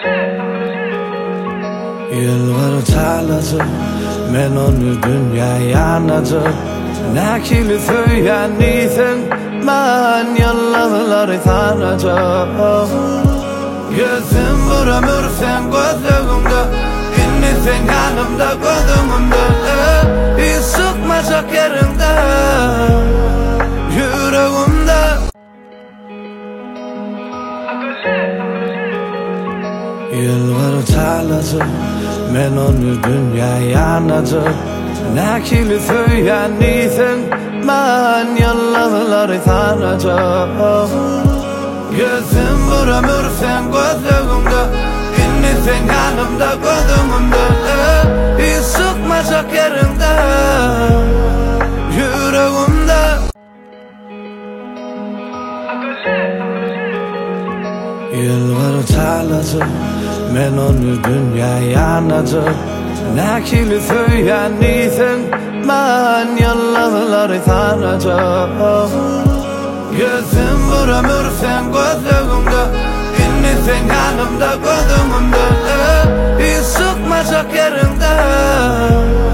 Yıllar taladı, men onu dünyaya anladım. Nakili söyleniysen, man yılları tanıdım. Gözüm buramır sen gözlüğümde, inni sen yanımda gözümümde. Hiç sıkmayacak yerinde, yüreğimde. Yıllar taladı, men onu dünyaya anladım. Nakili söyleniysen, man yılları tanıdım. Gözüm buramır sen gözlüğümde, inni sen yanımda gözümümde. Hiç sıkmayacak yerinde, yüreğimde. Yıllar taladı, men onu dünyaya anladım. Nakili söyleniysen, man yılları tanıdım. Gözüm buramır sen gözlüğümde, inni sen yanımda gözümümde. Hiç sıkmayacak yerinde,